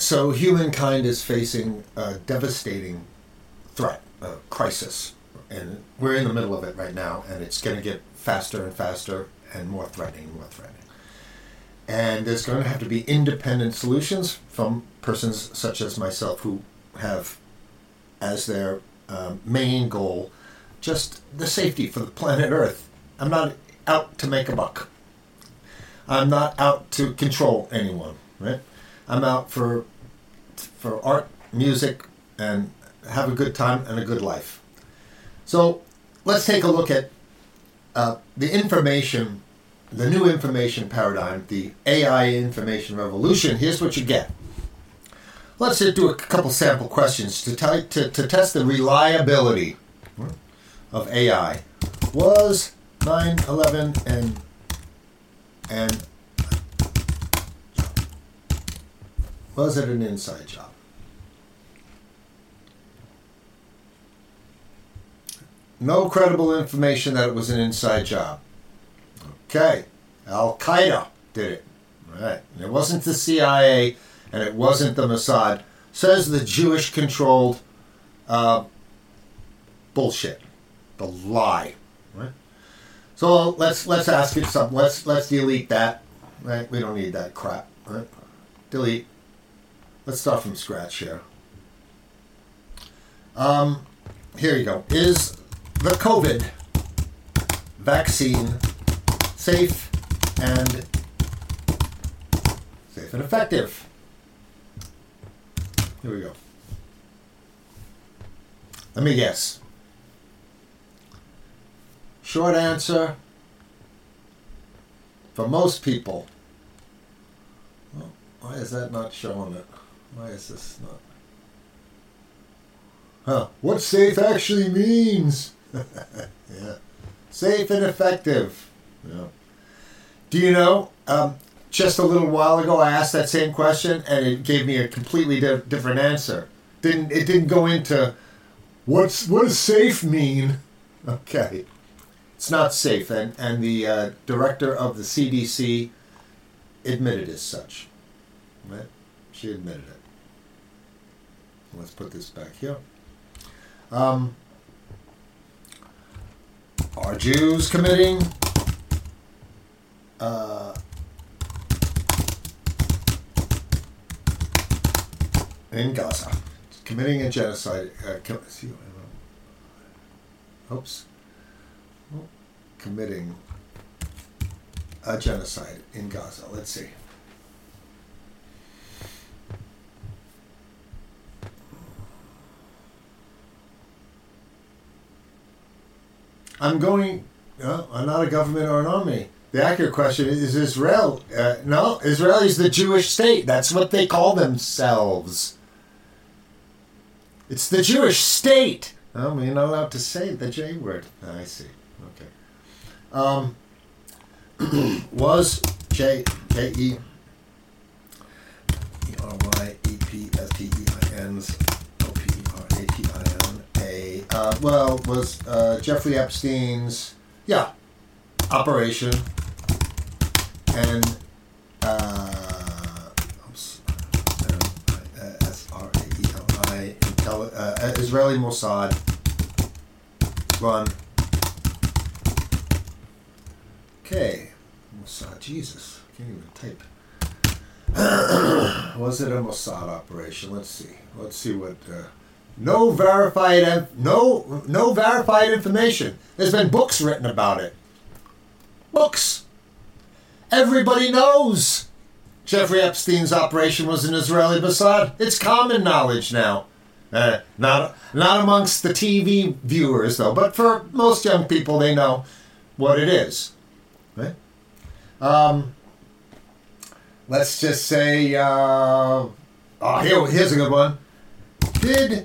So humankind is facing a devastating threat, a crisis, and we're in the middle of it right now, and it's going to get faster and faster and more threatening and more threatening. And there's going to have to be independent solutions from persons such as myself who have as their main goal just the safety for the planet Earth. I'm not out to make a buck. I'm not out to control anyone, right? I'm out for art, music, and have a good time and a good life. So let's take a look at the information, the new information paradigm, the AI information revolution. Here's what you get. Let's do a couple sample questions to test the reliability of AI. Was 9/11 and was it an inside job? No credible information that it was an inside job. Okay, Al-Qaeda did it. Right. And it wasn't the CIA and it wasn't the Mossad. Says the Jewish-controlled bullshit, the lie. Right. So let's ask it something. Let's delete that. Right. We don't need that crap. Right. Delete. Let's start from scratch here. Here you go. Is the COVID vaccine safe and effective? Here we go. Let me guess. Short answer, for most people. Well, why is that not showing it? Why is this not? What safe actually means? Yeah. Safe and effective. Yeah. Do you know, just a little while ago I asked that same question and it gave me a completely different answer. It didn't go into what does safe mean? Okay. It's not safe, and the director of the CDC admitted as such. Right? She admitted it. Let's put this back here. Are Jews committing in Gaza, committing a genocide? Committing a genocide in Gaza. Let's see. I'm not a government or an army. The accurate question is Israel. No, Israel is the Jewish state. That's what they call themselves. It's the Jewish state. Oh, you're not allowed to say the J word. I see. Okay. Was J-E-R-Y-E-P-S-T-E-I-N's O-P-E-R-A-T-I-N-A. Was Jeffrey Epstein's, operation and S-R-A-E-L-I, Israeli Mossad run. Okay, Mossad, Jesus, I can't even type. Was it a Mossad operation? Let's see what. No verified information. There's been books written about it. Books. Everybody knows Jeffrey Epstein's operation was an Israeli Mossad. It's common knowledge now. Not amongst the TV viewers though, but for most young people, they know what it is. Right? Let's just say, here's a good one. Did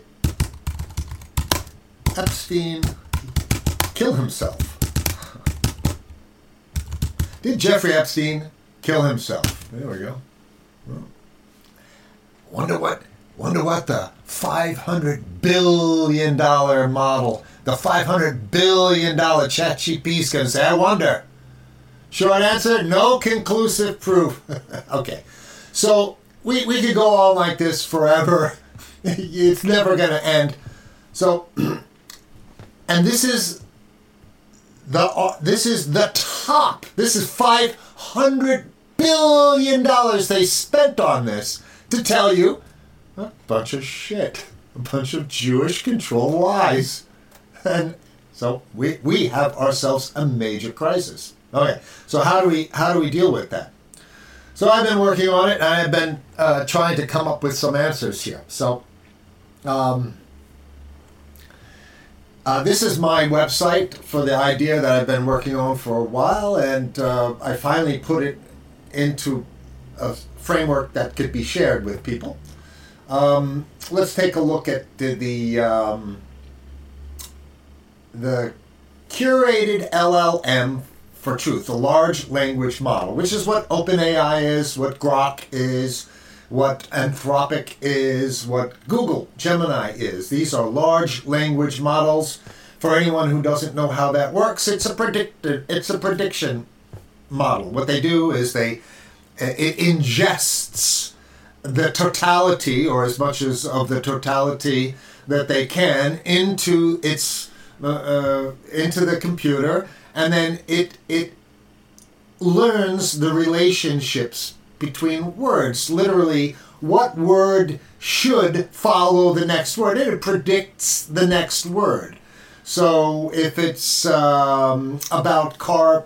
Epstein kill himself? Did Jeffrey Epstein kill himself? There we go. Well, wonder what the $500 billion model, the $500 billion ChatGPT is going to say. I wonder. Short answer, no conclusive proof. Okay. So we could go on like this forever. It's never going to end. So, and this is the top. This is $500 billion they spent on this to tell you a bunch of shit, a bunch of Jewish controlled lies. And so we have ourselves a major crisis. Okay, so how do we deal with that? So I've been working on it, and I've been trying to come up with some answers here. So this is my website for the idea that I've been working on for a while, and I finally put it into a framework that could be shared with people. Let's take a look at the curated LLM for truth, a large language model, which is what OpenAI is, what Grok is, what Anthropic is, what Google Gemini is. These are large language models. For anyone who doesn't know how that works, it's a prediction model. What they do is it ingests the totality, or as much as of the totality that they can, into the computer, and then it learns the relationships between words. Literally, what word should follow the next word, and it predicts the next word. So if it's about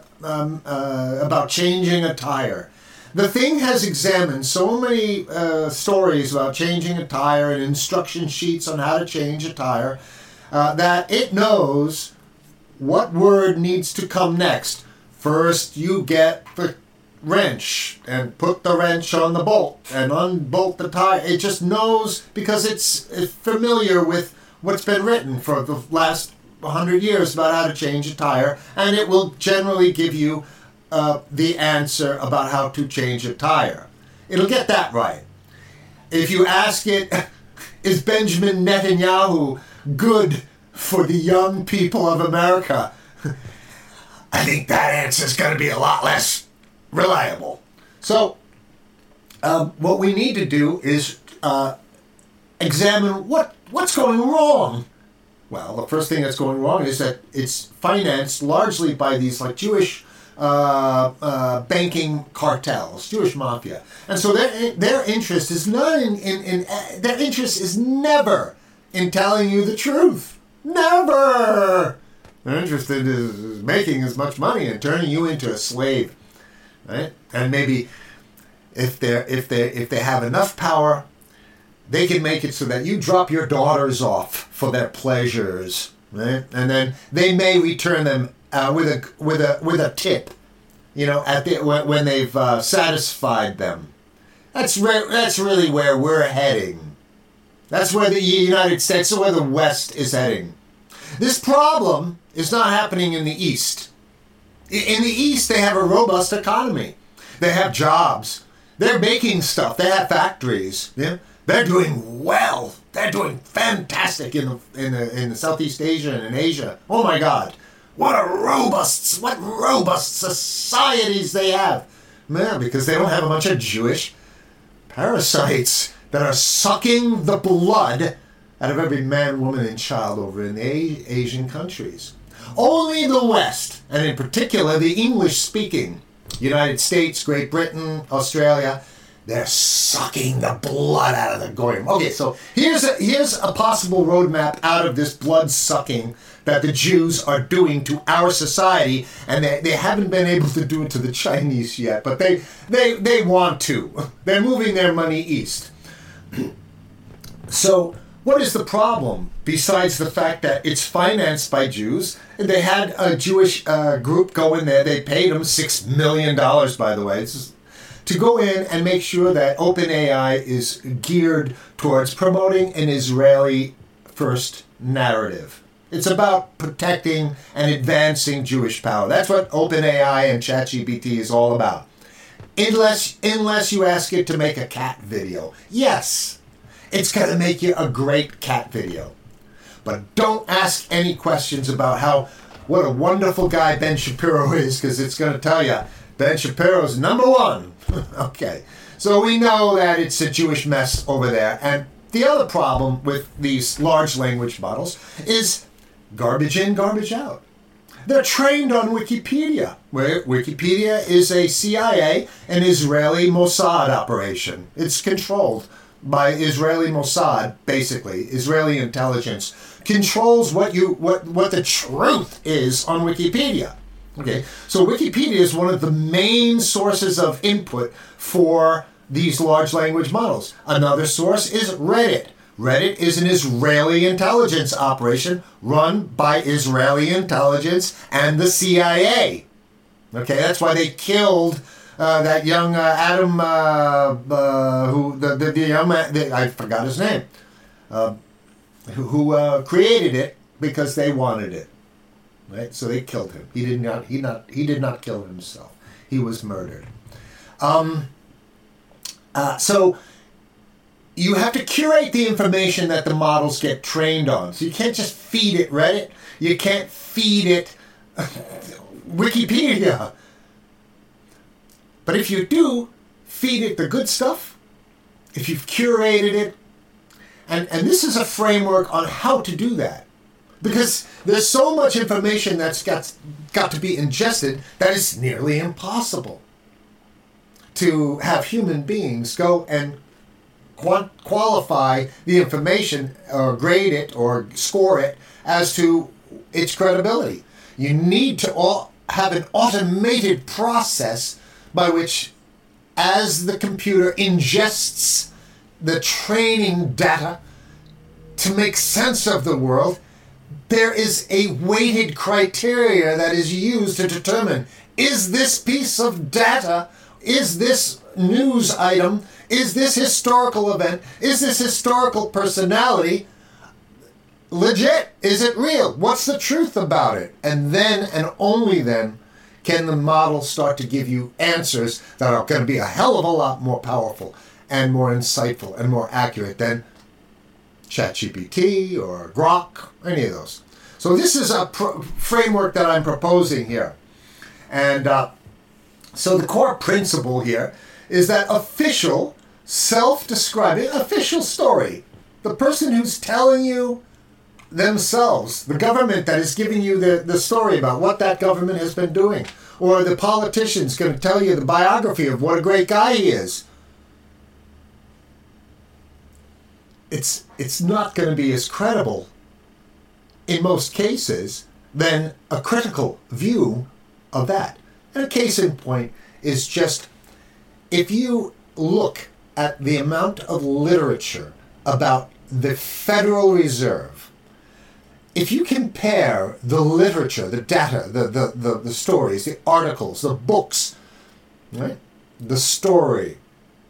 changing a tire, the thing has examined so many stories about changing a tire and instruction sheets on how to change a tire that it knows what word needs to come next. First, you get the wrench and put the wrench on the bolt and unbolt the tire. It just knows because it's familiar with what's been written for the last 100 years about how to change a tire, and it will generally give you the answer about how to change a tire. It'll get that right. If you ask it, is Benjamin Netanyahu good for the young people of America? I think that answer is going to be a lot less reliable. So what we need to do is examine what's going wrong. Well, the first thing that's going wrong is that it's financed largely by these like Jewish banking cartels, Jewish mafia, and so their interest is not their interest is never in telling you the truth. Never. They're interested in making as much money and turning you into a slave, right? And maybe if they have enough power, they can make it so that you drop your daughters off for their pleasures, right? And then they may return them with a tip, when they've satisfied them. That's really where we're heading. That's where the United States, where the West is heading. This problem is not happening in the East. In the East, they have a robust economy. They have jobs. They're making stuff. They have factories. Yeah? They're doing well. They're doing fantastic in the Southeast Asia and in Asia. Oh my God. What robust societies they have. Man, because they don't have a bunch of Jewish parasites that are sucking the blood out of every man, woman, and child over in the Asian countries. Only the West, and in particular the English-speaking United States, Great Britain, Australia, they're sucking the blood out of the goyim. Okay, so here's a possible roadmap out of this blood sucking that the Jews are doing to our society, and they haven't been able to do it to the Chinese yet, but they want to. They're moving their money east. So what is the problem besides the fact that it's financed by Jews? They had a Jewish group go in there. They paid them $6 million, by the way, to go in and make sure that OpenAI is geared towards promoting an Israeli first narrative. It's about protecting and advancing Jewish power. That's what OpenAI and ChatGPT is all about. Unless you ask it to make a cat video. Yes, it's going to make you a great cat video. But don't ask any questions about what a wonderful guy Ben Shapiro is, because it's going to tell you Ben Shapiro's number one. Okay. So we know that it's a Jewish mess over there. And the other problem with these large language models is garbage in, garbage out. They're trained on Wikipedia, where Wikipedia is a CIA and Israeli Mossad operation. It's controlled by Israeli Mossad, basically. Israeli intelligence controls what the truth is on Wikipedia. Okay, so Wikipedia is one of the main sources of input for these large language models. Another source is Reddit. Reddit is an Israeli intelligence operation run by Israeli intelligence and the CIA. Okay, that's why they killed that young Adam, the young man, I forgot his name, who created it because they wanted it. Right, so they killed him. He did not kill himself. He was murdered. So you have to curate the information that the models get trained on. So you can't just feed it Reddit. You can't feed it Wikipedia. But if you do, feed it the good stuff. If you've curated it, and this is a framework on how to do that. Because there's so much information that's got to be ingested that it's nearly impossible to have human beings go and qualify the information or grade it or score it as to its credibility. You need to have an automated process by which, as the computer ingests the training data to make sense of the world, there is a weighted criteria that is used to determine, is this piece of data, is this news item, is this historical event, is this historical personality legit? Is it real? What's the truth about it? And then, and only then, can the model start to give you answers that are going to be a hell of a lot more powerful and more insightful and more accurate than ChatGPT or Grok, any of those. So this is a framework that I'm proposing here. And so the core principle here is that official, self-describing, official story. The person who's telling you themselves, the government that is giving you the story about what that government has been doing, or the politician's going to tell you the biography of what a great guy he is. It's not going to be as credible in most cases than a critical view of that. And a case in point is just, if you look at the amount of literature about the Federal Reserve, if you compare the literature, the data, the stories, the articles, the books, right, the story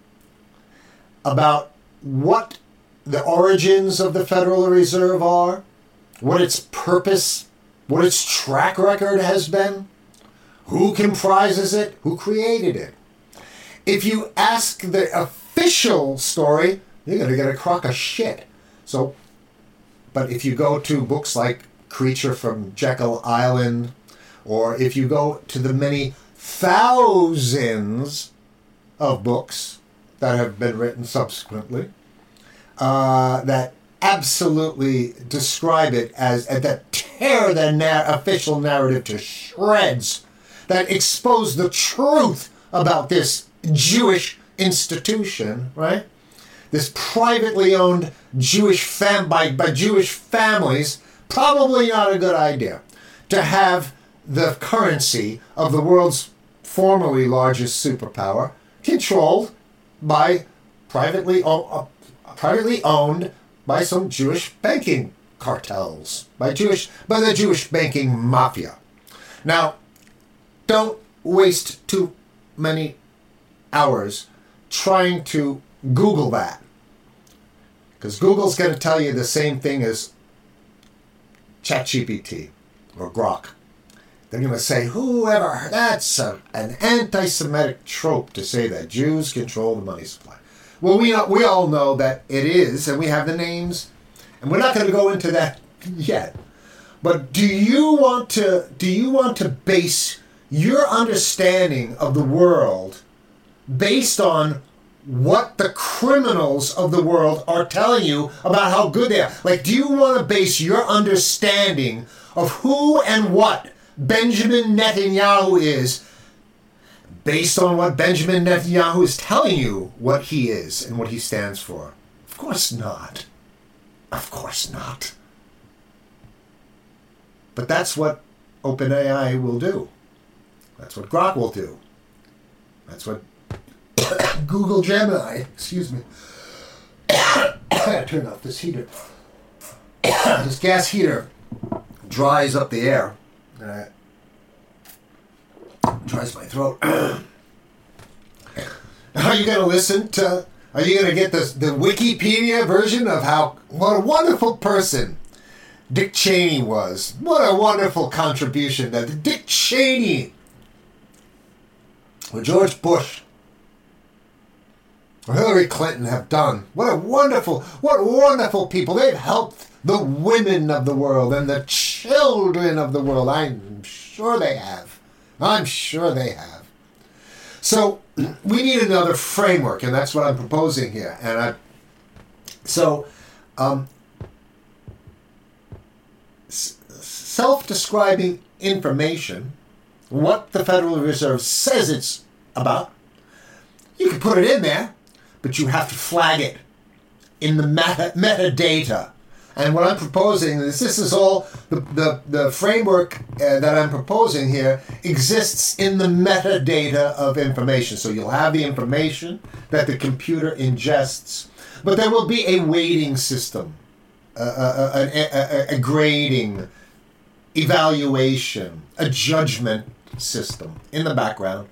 about what the origins of the Federal Reserve are, what its purpose, what its track record has been, who comprises it, who created it. If you ask the official story, you're going to get a crock of shit. So, but if you go to books like Creature from Jekyll Island, or if you go to the many thousands of books that have been written subsequently, that absolutely describe it as, that tear the official narrative to shreds, that expose the truth about this Jewish institution, right? This privately owned Jewish by Jewish families, probably not a good idea to have the currency of the world's formerly largest superpower controlled by privately owned by some Jewish banking cartels, by the Jewish banking mafia. Now, don't waste too many hours trying to Google that, because Google's going to tell you the same thing as ChatGPT or Grok. They're going to say, that's an anti-Semitic trope to say that Jews control the money supply. Well, we all know that it is, and we have the names, and we're not going to go into that yet. But do you want to base your understanding of the world based on what the criminals of the world are telling you about how good they are. Like, do you want to base your understanding of who and what Benjamin Netanyahu is based on what Benjamin Netanyahu is telling you what he is and what he stands for? Of course not. Of course not. But that's what OpenAI will do. That's what Grok will do. That's what Google Gemini, excuse me. I turn off this heater. This gas heater dries up the air. Dries my throat. Are you going to listen to, are you going to get the Wikipedia version of what a wonderful person Dick Cheney was? What a wonderful contribution that Dick Cheney or George Bush or Hillary Clinton have done. What wonderful people. They've helped the women of the world and the children of the world. I'm sure they have. I'm sure they have. So we need another framework, and that's what I'm proposing here. And self-describing information, what the Federal Reserve says it's about, you can put it in there, but you have to flag it in the metadata. And what I'm proposing is this is all, the framework that I'm proposing here exists in the metadata of information. So you'll have the information that the computer ingests, but there will be a weighting system, a grading, evaluation, a judgment system in the background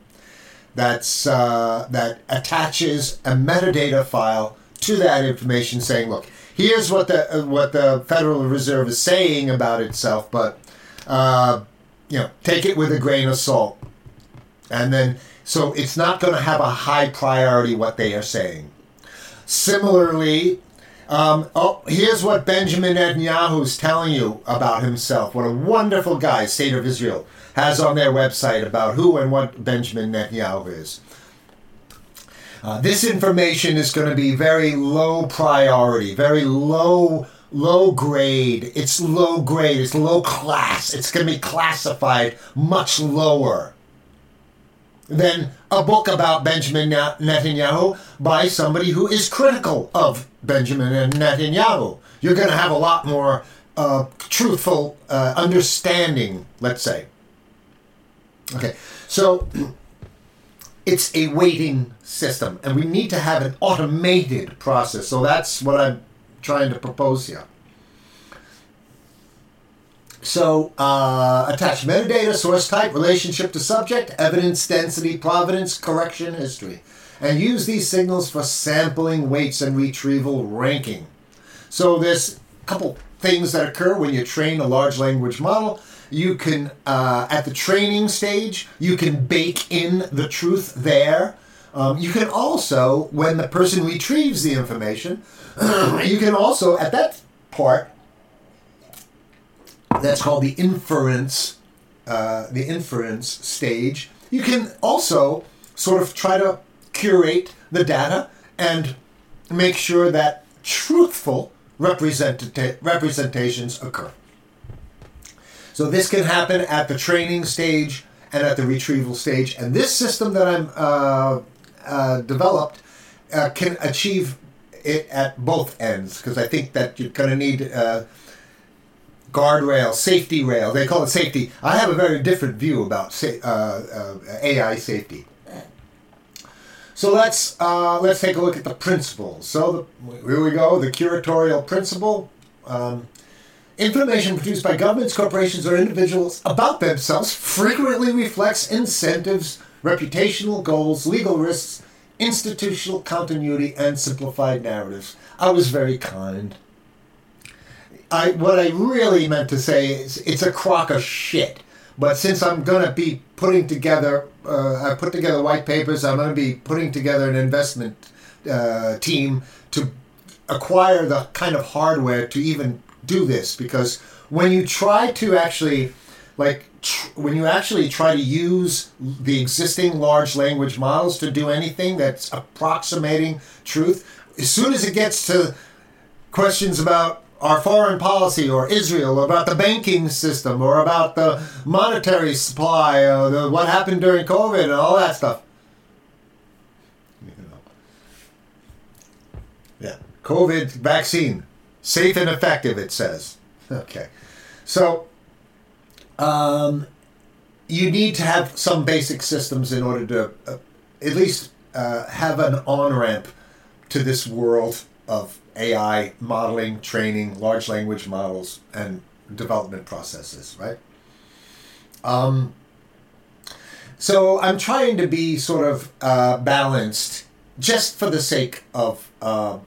that attaches a metadata file to that information saying, look, here's what the Federal Reserve is saying about itself, but take it with a grain of salt. And then, so it's not going to have a high priority what they are saying. Similarly, here's what Benjamin Netanyahu is telling you about himself. What a wonderful guy State of Israel has on their website about who and what Benjamin Netanyahu is. This information is going to be very low priority, very low grade. It's low grade, it's low class. It's going to be classified much lower than a book about Benjamin Netanyahu by somebody who is critical of Benjamin Netanyahu. You're going to have a lot more truthful understanding, let's say. Okay, so it's a weighting system, and we need to have an automated process. So that's what I'm trying to propose here. So attach metadata, source type, relationship to subject, evidence, density, provenance, correction, history. And use these signals for sampling, weights, and retrieval ranking. So there's a couple things that occur when you train a large language model. You can, at the training stage, you can bake in the truth there. You can also, when the person retrieves the information, you can also, at that part, that's called the inference stage, you can also sort of try to curate the data and make sure that truthful representations occur. So this can happen at the training stage and at the retrieval stage. And this system that I'm developed can achieve it at both ends, because I think that you're going to need guardrail, safety rail. They call it safety. I have a very different view about AI safety. So let's take a look at the principles. So here we go. The curatorial principle. Information produced by governments, corporations, or individuals about themselves frequently reflects incentives, reputational goals, legal risks, institutional continuity, and simplified narratives. I was very kind. What I really meant to say is it's a crock of shit. But since I'm going to be putting together, I put together white papers, I'm going to be putting together an investment team to acquire the kind of hardware to even do this. Because when you try to actually like when you actually try to use the existing large language models to do anything that's approximating truth, as soon as it gets to questions about our foreign policy or Israel, or about the banking system, or about the monetary supply, or what happened during COVID and all that stuff. Yeah, COVID vaccine, safe and effective, it says. Okay, so you need to have some basic systems in order to at least have an on-ramp to this world of AI modeling, training, large language models, and development processes, right? So I'm trying to be sort of balanced, just for the sake of an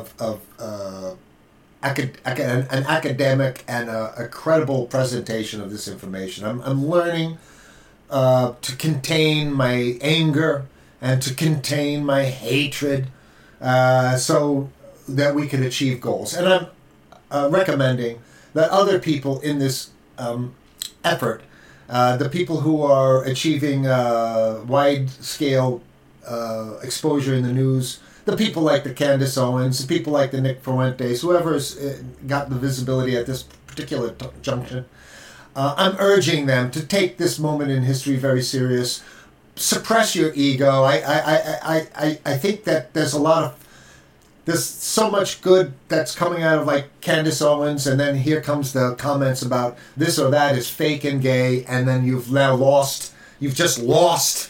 academic and a credible presentation of this information. I'm learning to contain my anger and to contain my hatred, so that we can achieve goals. And I'm recommending that other people in this effort, the people who are achieving wide-scale exposure in the news, the people like the Candace Owens, the people like the Nick Fuentes, whoever's got the visibility at this particular junction, I'm urging them to take this moment in history very serious. Suppress your ego. I think that there's so much good that's coming out of like Candace Owens, and then here comes the comments about this or that is fake and gay, and then you've just lost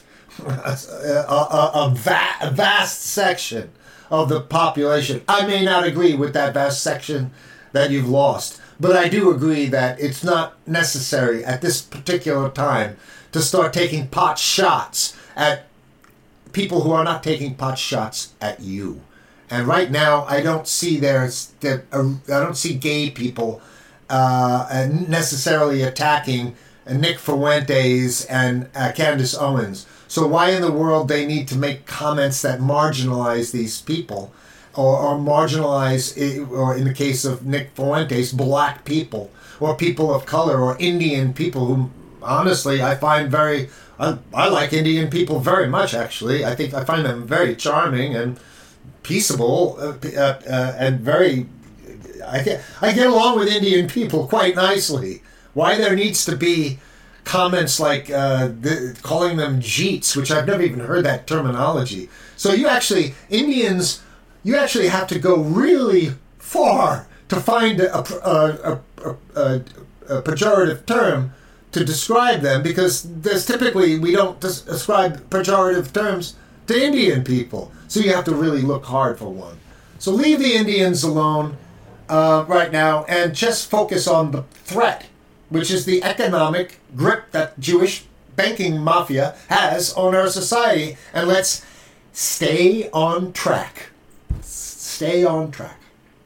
a vast section of the population. I may not agree with that vast section that you've lost, but I do agree that it's not necessary at this particular time to start taking pot shots at people who are not taking pot shots at you. And right now, I don't see I don't see gay people necessarily attacking Nick Fuentes and Candace Owens. So why in the world they need to make comments that marginalize these people, or marginalize, or in the case of Nick Fuentes, black people, or people of color, or Indian people, who honestly I find I like Indian people very much, actually. I find them very charming and peaceable, and very. I get along with Indian people quite nicely. Why there needs to be comments like calling them Jeets, which I've never even heard that terminology. So Indians, you actually have to go really far to find a pejorative term to describe them, because we don't ascribe pejorative terms to Indian people. So you have to really look hard for one. So leave the Indians alone right now and just focus on the threat, which is the economic grip that Jewish banking mafia has on our society. And let's stay on track. Stay on track.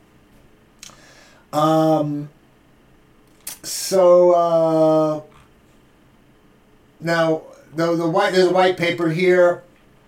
Now, there's a white paper here.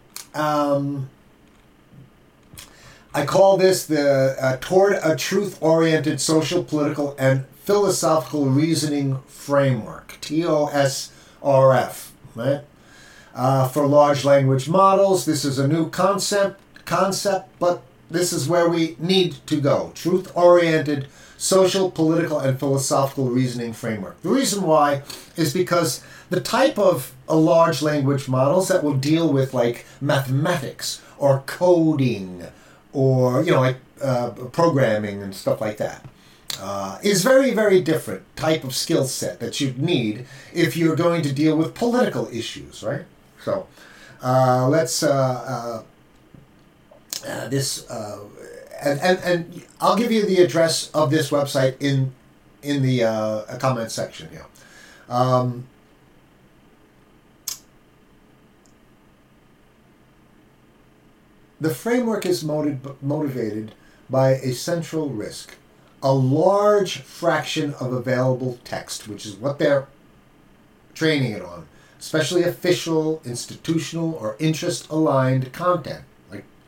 I call this the Toward a Truth-Oriented Social, Political, and Philosophical Reasoning Framework, TOSRF, right? For large language models. This is a new concept, but this is where we need to go. Truth-oriented social, political, and philosophical reasoning framework. The reason why is because the type of large language models that will deal with like mathematics or coding or programming and stuff like that is very, very different type of skill set that you'd need if you're going to deal with political issues, right? So let's and I'll give you the address of this website in the comment section here. The framework is motivated by a central risk, a large fraction of available text, which is what they're training it on, especially official, institutional, or interest-aligned content, like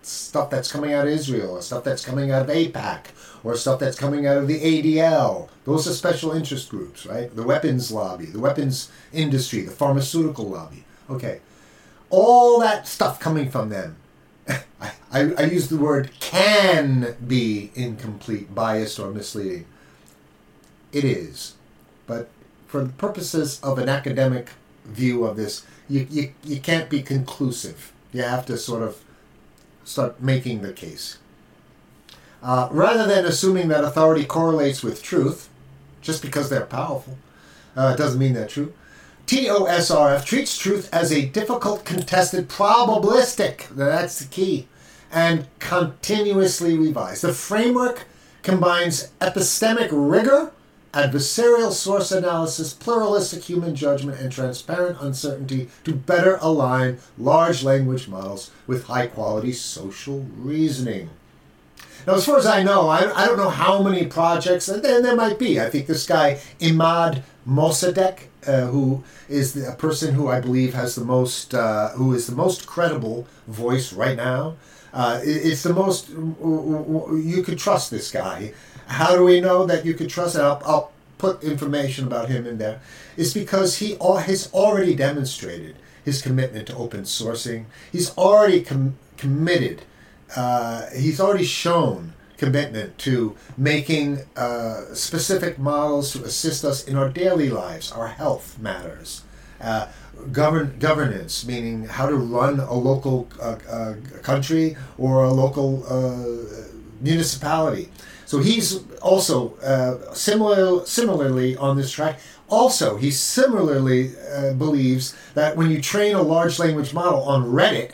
stuff that's coming out of Israel, or stuff that's coming out of AIPAC, or stuff that's coming out of the ADL. Those are special interest groups, right? The weapons lobby, the weapons industry, the pharmaceutical lobby. Okay. All that stuff coming from them, I use the word can be incomplete, biased, or misleading. It is. But for the purposes of an academic view of this, you can't be conclusive. You have to sort of start making the case. Rather than assuming that authority correlates with truth, just because they're powerful, doesn't mean they're true. TOSRF treats truth as a difficult, contested, probabilistic, that's the key, and continuously revised. The framework combines epistemic rigor, adversarial source analysis, pluralistic human judgment, and transparent uncertainty to better align large language models with high-quality social reasoning. Now, as far as I know, I don't know how many projects, and there might be. I think this guy, Imad Mossadegh, who is a person who I believe has the most, who is the most credible voice right now. It's the most, you could trust this guy. How do we know that you could trust him? I'll put information about him in there. It's because he has already demonstrated his commitment to open sourcing. He's already committed. He's already shown commitment to making specific models to assist us in our daily lives, our health matters. Governance, meaning how to run a local country or a local municipality. So he's also similarly on this track. Also, he similarly believes that when you train a large language model on Reddit,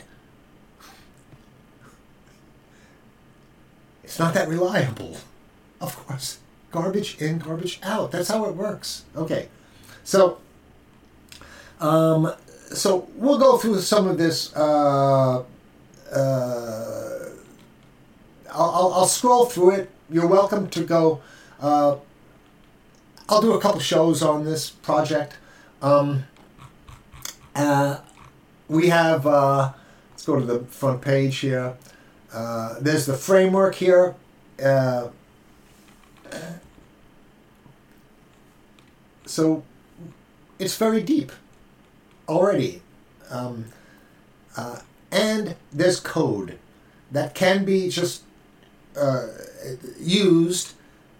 it's not that reliable. Of course. Garbage in, garbage out. That's how it works. Okay. So we'll go through some of this. I'll scroll through it. You're welcome to go. I'll do a couple shows on this project. We have, let's go to the front page here. There's the framework here. So it's very deep already. And there's code that can be just used,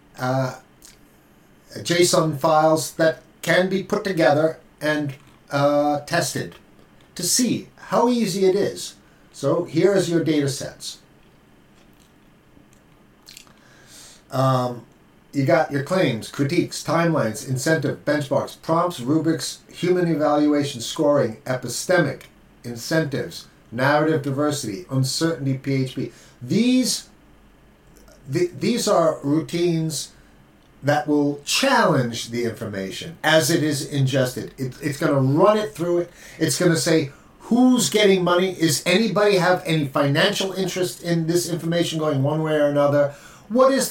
JSON files that can be put together and tested to see how easy it is. So here is your data sets. You got your claims, critiques, timelines, incentive, benchmarks, prompts, rubrics, human evaluation, scoring, epistemic, incentives, narrative diversity, uncertainty, PHP. These are routines that will challenge the information as it is ingested. It's going to run it through it. It's going to say, who's getting money? Is anybody have any financial interest in this information going one way or another? What is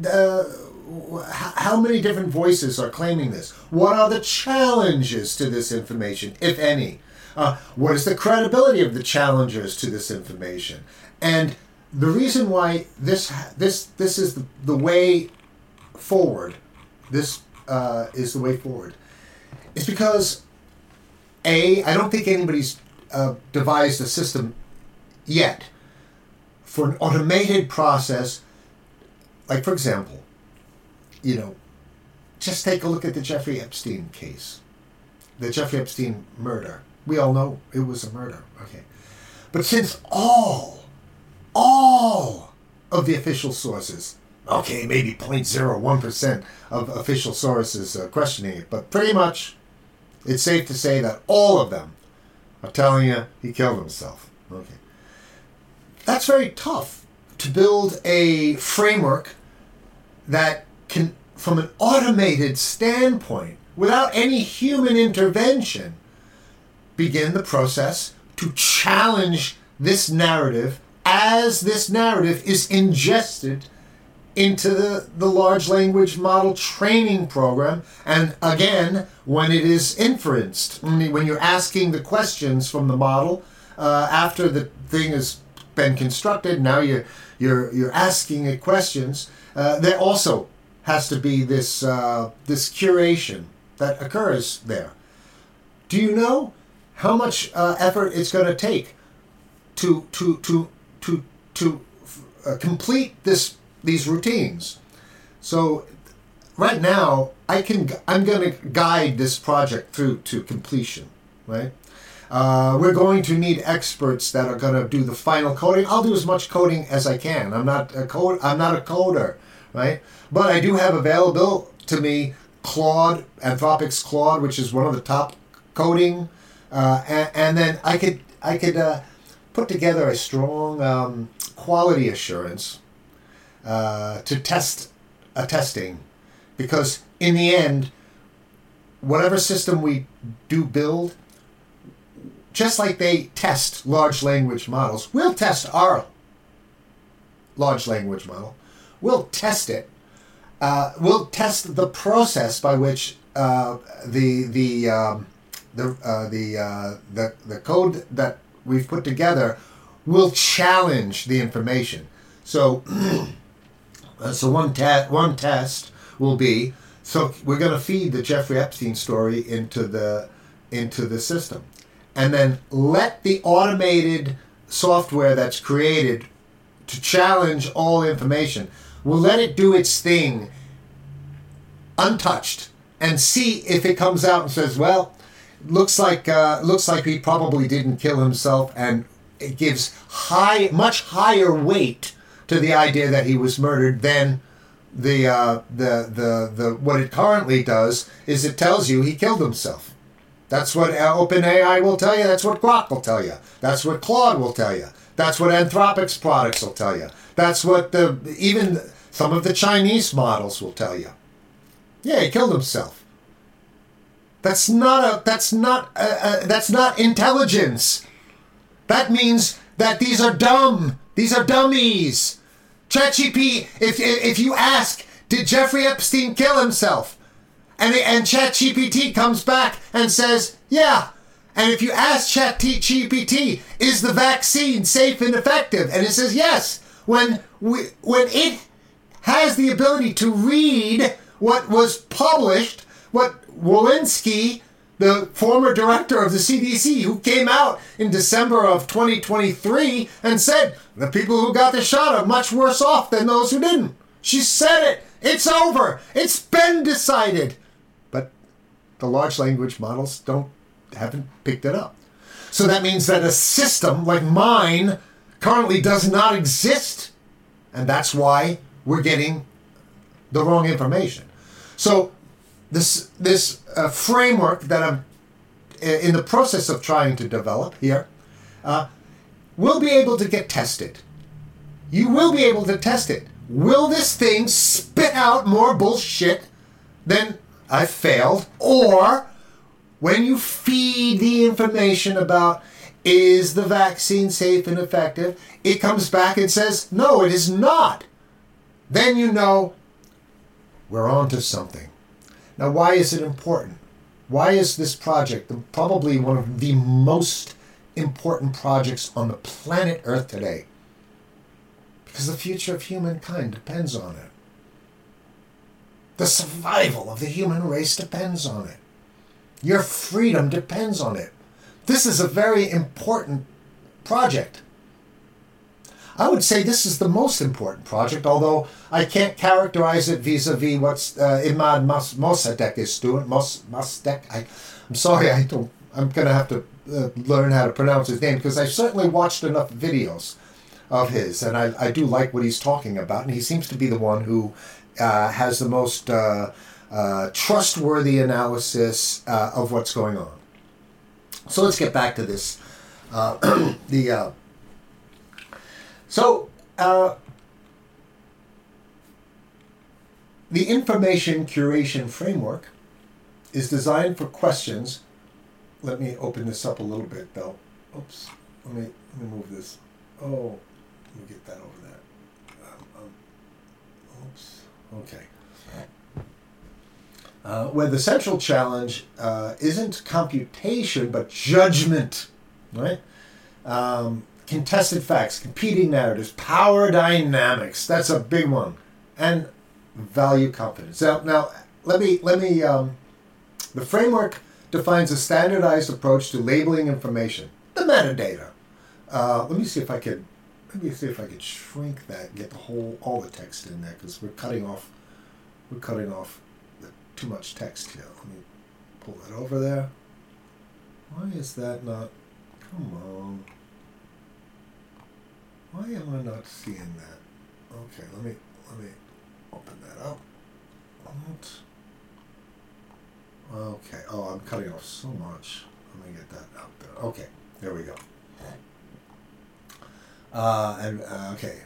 how many different voices are claiming this? What are the challenges to this information, if any? What is the credibility of the challengers to this information? And the reason why this is the way forward, this is the way forward, is because I don't think anybody's devised a system yet for an automated process. Like, for example, just take a look at the Jeffrey Epstein case, the Jeffrey Epstein murder. We all know it was a murder, okay? But since all of the official sources, okay, maybe 0.01% of official sources are questioning it, but pretty much it's safe to say that all of them are telling you he killed himself, okay? That's very tough to build a framework that can, from an automated standpoint, without any human intervention, begin the process to challenge this narrative as this narrative is ingested into the large language model training program. And again, when it is inferenced, when you're asking the questions from the model after the thing is been constructed. Now you're asking it questions. There also has to be this this curation that occurs there. Do you know how much effort it's going to take to complete these routines? So right now, I'm going to guide this project through to completion, right? We're going to need experts that are going to do the final coding. I'll do as much coding as I can. I'm not a coder, right? But I do have available to me Claude, Anthropic's Claude, which is one of the top coding, and then I could put together a strong quality assurance to test a testing, because in the end, whatever system we do build, just like they test large language models, we'll test our large language model. We'll test it. We'll test the process by which the code that we've put together will challenge the information. So, one test will be, so we're going to feed the Jeffrey Epstein story into the system, and then let the automated software that's created to challenge all information. We'll let it do its thing untouched and see if it comes out and says, well, looks like he probably didn't kill himself, and it gives much higher weight to the idea that he was murdered than the what it currently does is it tells you he killed himself. That's what OpenAI will tell you. That's what Grok will tell you. That's what Claude will tell you. That's what Anthropic's products will tell you. That's what even some of the Chinese models will tell you. Yeah, he killed himself. That's not intelligence. That means that these are dumb. These are dummies. ChatGPT. If you ask, did Jeffrey Epstein kill himself? And ChatGPT comes back and says, yeah. And if you ask ChatGPT, is the vaccine safe and effective? And it says yes. When it has the ability to read what was published, what Walensky, the former director of the CDC, who came out in December of 2023 and said, the people who got the shot are much worse off than those who didn't. She said it. It's over. It's been decided. But the large language models haven't picked it up. So that means that a system like mine currently does not exist. And that's why we're getting the wrong information. So this framework that I'm in the process of trying to develop here will be able to get tested. You will be able to test it. Will this thing spit out more bullshit than I failed? Or when you feed the information about is the vaccine safe and effective, it comes back and says, no, it is not. Then you know we're on to something. Now, why is it important? Why is this project probably one of the most important projects on the planet Earth today? Because the future of humankind depends on it. The survival of the human race depends on it. Your freedom depends on it. This is a very important project. I would say this is the most important project, although I can't characterize it vis-a-vis what Imad Mossadegh is doing. I'm sorry, I'm going to have to learn how to pronounce his name, because I've certainly watched enough videos of his, and I do like what he's talking about, and he seems to be the one who has the most trustworthy analysis of what's going on. So let's get back to this. The information curation framework is designed for questions. Let me open this up a little bit, though. Oops. Let me move this. Oh, let me get that over there. Oops. Okay. Where the central challenge isn't computation, but judgment, right? contested facts, competing narratives, power dynamics. That's a big one, and value confidence. Now let me. The framework defines a standardized approach to labeling information, the metadata. Let me see if I could shrink that, get all the text in there, because we're cutting off too much text here. Let me pull that over there. Why is that not? Come on. Why am I not seeing that? Okay, let me open that up. Okay. Oh, I'm cutting off so much. Let me get that out there. Okay, there we go. Okay.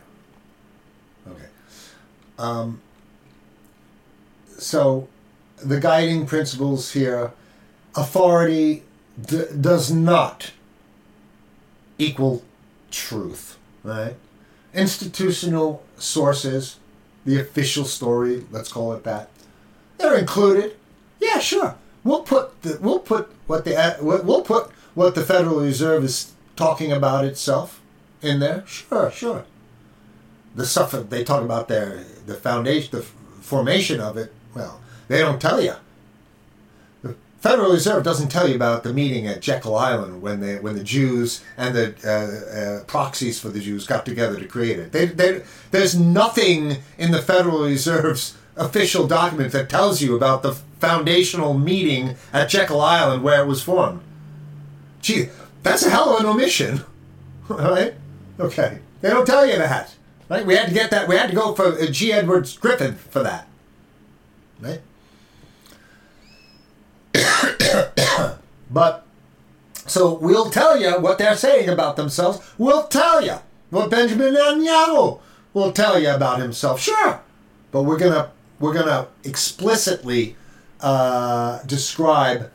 So the guiding principles here: authority does not equal truth, right? Institutional sources, the official story, let's call it that, they're included. Yeah, sure. We'll put what the Federal Reserve is talking about itself in there. Sure. The stuff that they talk about there, the foundation, the formation of it. Well, they don't tell you. The Federal Reserve doesn't tell you about the meeting at Jekyll Island when the Jews and the proxies for the Jews got together to create it. There's nothing in the Federal Reserve's official document that tells you about the foundational meeting at Jekyll Island where it was formed. Gee, that's a hell of an omission, right? Okay, they don't tell you that, right? We had to get that. We had to go for G. Edwards Griffin for that, right? But so we'll tell you what they're saying about themselves. We'll tell you what Benjamin Netanyahu will tell you about himself. Sure, but we're gonna explicitly describe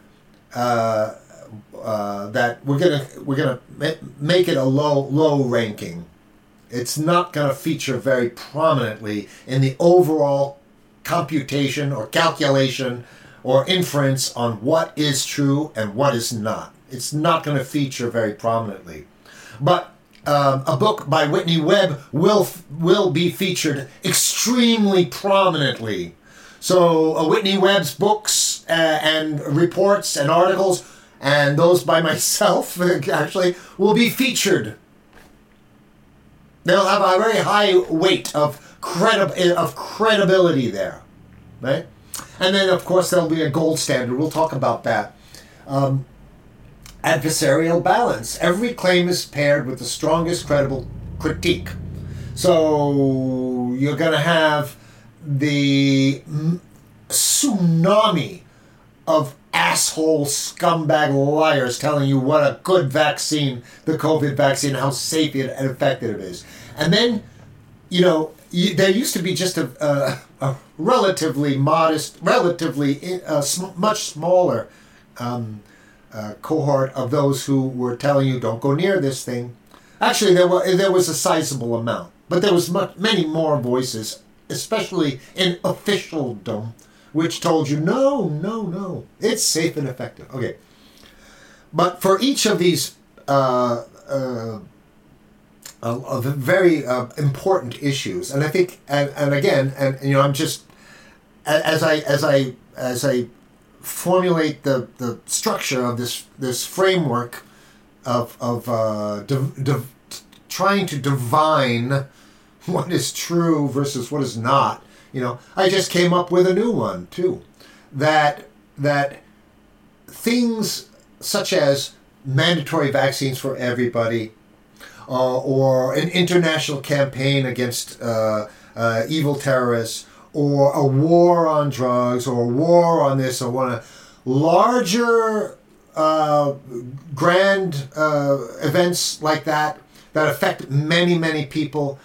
that we're gonna make it a low ranking. It's not gonna feature very prominently in the overall computation or calculation or inference on what is true and what is not. It's not going to feature very prominently. But a book by Whitney Webb will be featured extremely prominently. So Whitney Webb's books and reports and articles, and those by myself actually, will be featured. They'll have a very high weight of credibility there, right? And then, of course, there'll be a gold standard. We'll talk about that. Adversarial balance. Every claim is paired with the strongest credible critique. So you're going to have the tsunami of asshole scumbag liars telling you what a good vaccine, the COVID vaccine, how safe and effective it is. And then, there used to be just a relatively modest, much smaller cohort of those who were telling you don't go near this thing. Actually, there was a sizable amount, but there was many more voices, especially in officialdom, which told you no, it's safe and effective. Okay, but for each of these very important issues, and I think, and again, I'm just as I formulate the structure of this framework of trying to divine what is true versus what is not. I just came up with a new one too, that things such as mandatory vaccines for everybody, or an international campaign against evil terrorists, or a war on drugs, or a war on this, or one larger grand events like that affect many people.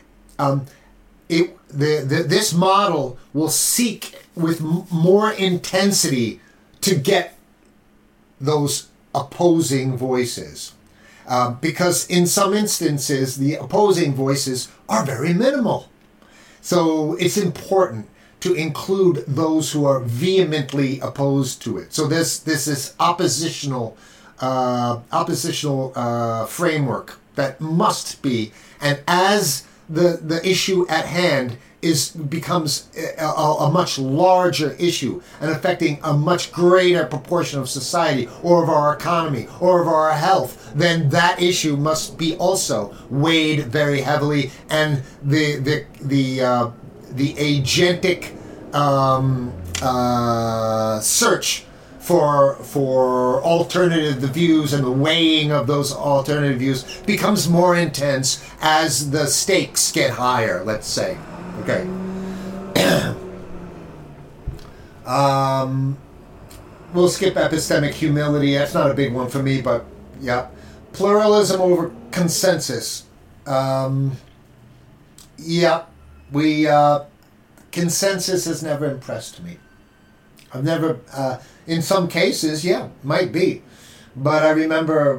This model will seek with more intensity to get those opposing voices. Because in some instances, the opposing voices are very minimal. So it's important to include those who are vehemently opposed to it. So this is oppositional framework that must be, and as the issue at hand becomes a much larger issue and affecting a much greater proportion of society or of our economy or of our health, then that issue must be also weighed very heavily, and the agentic search for alternative views and the weighing of those alternative views becomes more intense as the stakes get higher, let's say. Okay. We'll skip epistemic humility. That's not a big one for me, but yeah. Pluralism over consensus. Consensus has never impressed me. I've never, in some cases, might be, but I remember,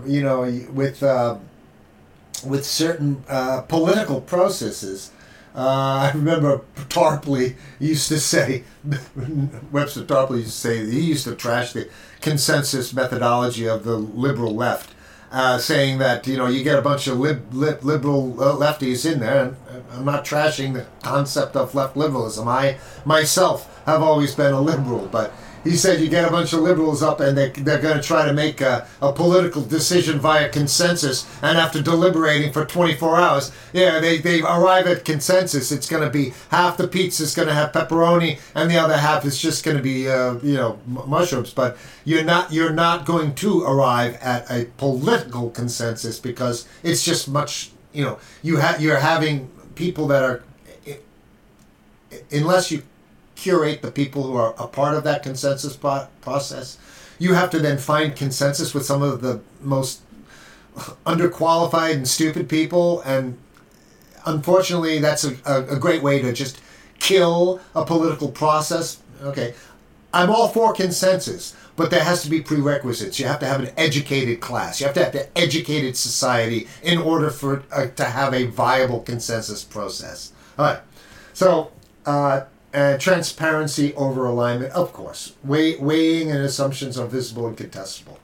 with certain political processes. I remember Tarpley used to say, Webster Tarpley used to say, he used to trash the consensus methodology of the liberal left, saying that, you get a bunch of liberal lefties in there, and I'm not trashing the concept of left liberalism. I, myself, have always been a liberal, but he said you get a bunch of liberals up and they're going to try to make a political decision via consensus, and after deliberating for 24 hours, they arrive at consensus. It's going to be half the pizza's going to have pepperoni and the other half is just going to be mushrooms. But you're not going to arrive at a political consensus, because it's just much, you're having people that are, unless you curate the people who are a part of that consensus process, you have to then find consensus with some of the most underqualified and stupid people, and unfortunately that's a great way to just kill a political process. Okay, I'm all for consensus, but there has to be prerequisites. You have to have an educated class. You have to have an educated society in order for to have a viable consensus process. All right, so transparency over alignment, of course. Weighing and assumptions are visible and contestable.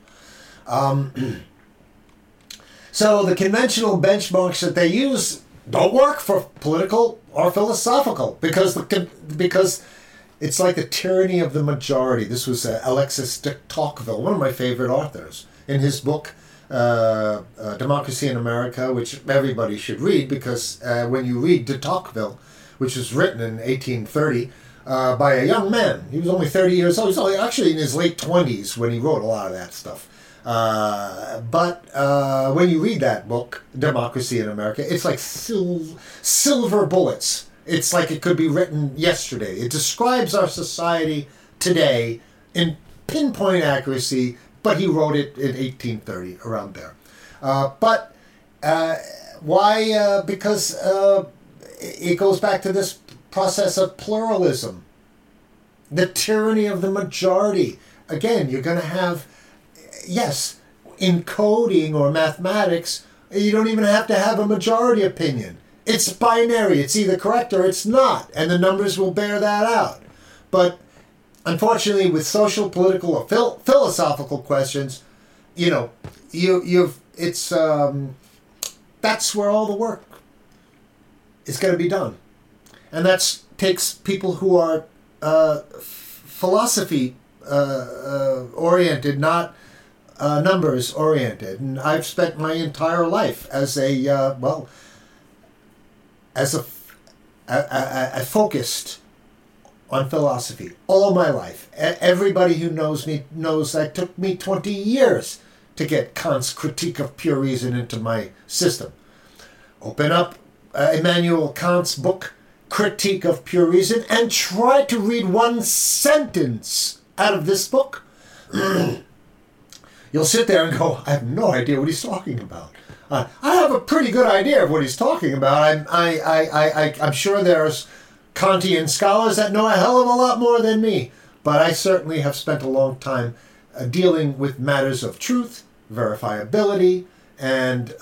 So the conventional benchmarks that they use don't work for political or philosophical, because it's like the tyranny of the majority. This was Alexis de Tocqueville, one of my favorite authors, in his book Democracy in America, which everybody should read, because when you read de Tocqueville, which was written in 1830 by a young man. He was only 30 years old. He was actually in his late 20s when he wrote a lot of that stuff. But when you read that book, Democracy in America, it's like silver bullets. It's like it could be written yesterday. It describes our society today in pinpoint accuracy, but he wrote it in 1830, around there. Why? Because it goes back to this process of pluralism, the tyranny of the majority. Again, you're going to have, yes, in coding or mathematics, you don't even have to have a majority opinion. It's binary. It's either correct or it's not, and the numbers will bear that out. But unfortunately, with social, political, or philosophical questions, that's where all the work is going to be done, and that takes people who are philosophy oriented, not numbers oriented. And I've spent my entire life as a focused on philosophy all my life. Everybody who knows me knows that it took me 20 years to get Kant's Critique of Pure Reason into my system. Open up Immanuel Kant's book, Critique of Pure Reason, and try to read one sentence out of this book. You'll sit there and go, I have no idea what he's talking about. I have a pretty good idea of what he's talking about. I'm sure there's Kantian scholars that know a hell of a lot more than me, but I certainly have spent a long time dealing with matters of truth, verifiability, and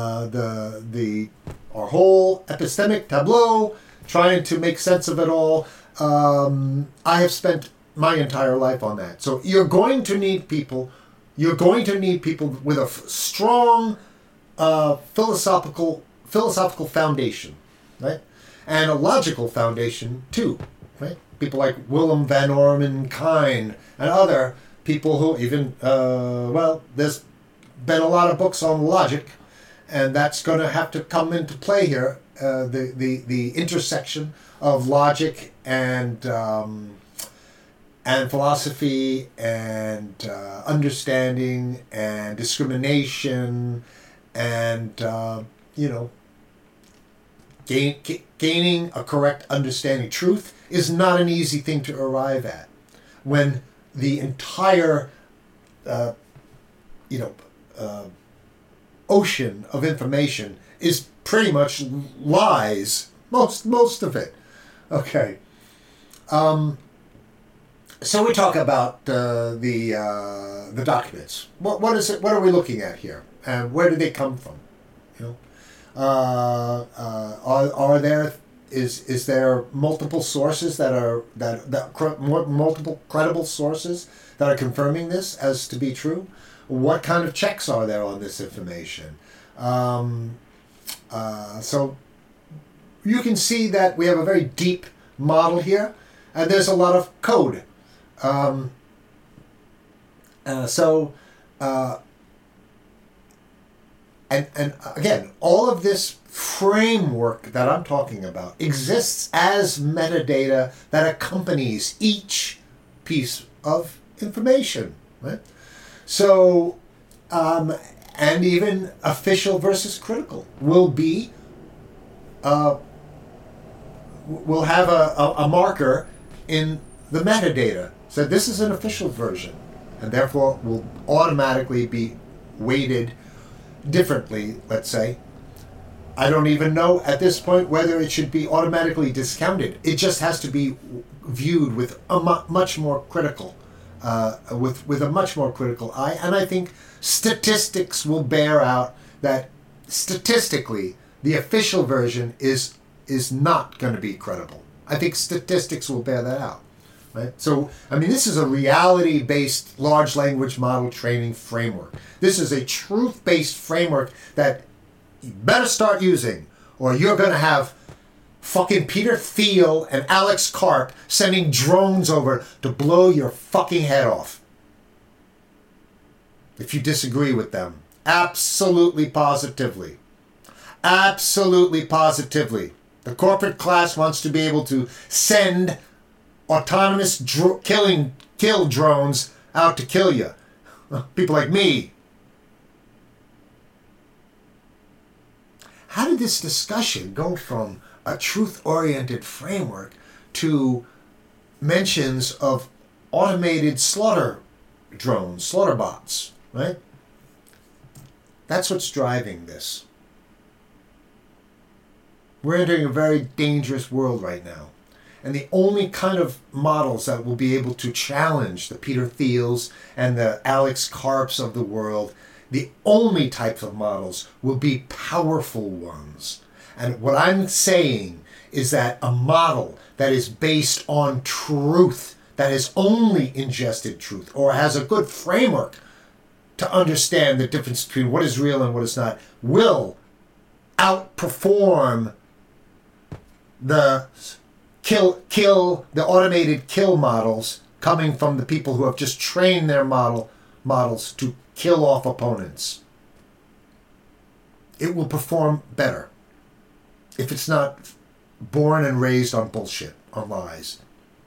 our whole epistemic tableau, trying to make sense of it all. I have spent my entire life on that. So you're going to need people with a strong philosophical foundation, right? And a logical foundation too, right? People like Willem van Orman Quine and other people who even, there's been a lot of books on logic, and that's going to have to come into play here. The intersection of logic and philosophy and understanding and discrimination and gaining a correct understanding. Truth is not an easy thing to arrive at when the entire ocean of information is pretty much lies, most of it. Okay. So we talk about the documents. What is it? What are we looking at here? And where do they come from? Is there multiple sources multiple credible sources that are confirming this as to be true? What kind of checks are there on this information? So you can see that we have a very deep model here, and there's a lot of code. And again, all of this framework that I'm talking about exists as metadata that accompanies each piece of information, right? So, and even official versus critical will have a marker in the metadata. So this is an official version, and therefore will automatically be weighted differently, let's say. I don't even know at this point whether it should be automatically discounted. It just has to be viewed with a much more critical, with a much more critical eye. And I think statistics will bear out that statistically the official version is not going to be credible. I think statistics will bear that out. Right? So, I mean, this is a reality-based large language model training framework. This is a truth-based framework that you better start using, or you're going to have fucking Peter Thiel and Alex Karp sending drones over to blow your fucking head off. If you disagree with them. Absolutely positively. Absolutely positively. The corporate class wants to be able to send autonomous kill drones out to kill you. People like me. How did this discussion go from a truth-oriented framework to mentions of automated slaughter drones, slaughter bots, right? That's what's driving this. We're entering a very dangerous world right now. And the only kind of models that will be able to challenge the Peter Thiels and the Alex Karps of the world, the only types of models will be powerful ones. And what I'm saying is that a model that is based on truth, that has only ingested truth, or has a good framework to understand the difference between what is real and what is not, will outperform the the automated kill models coming from the people who have just trained their models to kill off opponents. It will perform better if it's not born and raised on bullshit, on lies.